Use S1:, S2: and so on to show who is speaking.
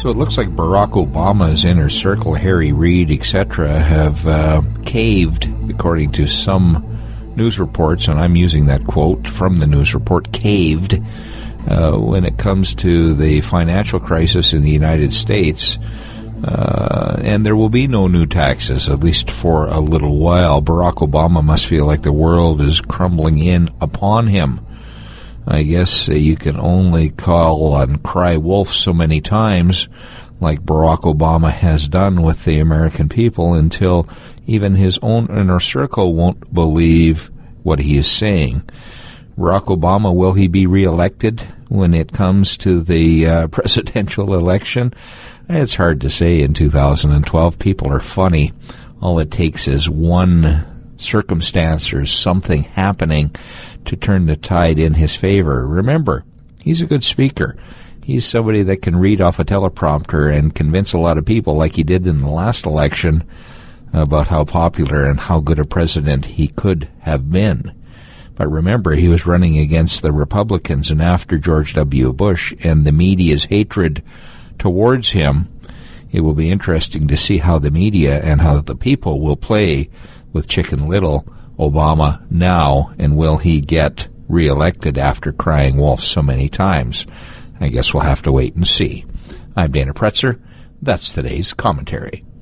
S1: So it looks like Barack Obama's inner circle, Harry Reid, etc., have caved, according to some news reports, and I'm using that quote from the news report, caved, when it comes to the financial crisis in the United States. And there will be no new taxes, at least for a little while. Barack Obama must feel like the world is crumbling in upon him. I guess you can only call and cry wolf so many times, like Barack Obama has done with the American people, until even his own inner circle won't believe what he is saying. Barack Obama, will he be reelected when it comes to the presidential election? It's hard to say in 2012. People are funny. All it takes is one circumstance or something happening to turn the tide in his favor. Remember, he's a good speaker. He's somebody that can read off a teleprompter and convince a lot of people, like he did in the last election, about how popular and how good a president he could have been. But remember, he was running against the Republicans, and after George W. Bush and the media's hatred towards him, it will be interesting to see how the media and how the people will play with Chicken Little Obama now, and will he get reelected after crying wolf so many times? I guess we'll have to wait and see. I'm Dana Pretzer. That's today's commentary.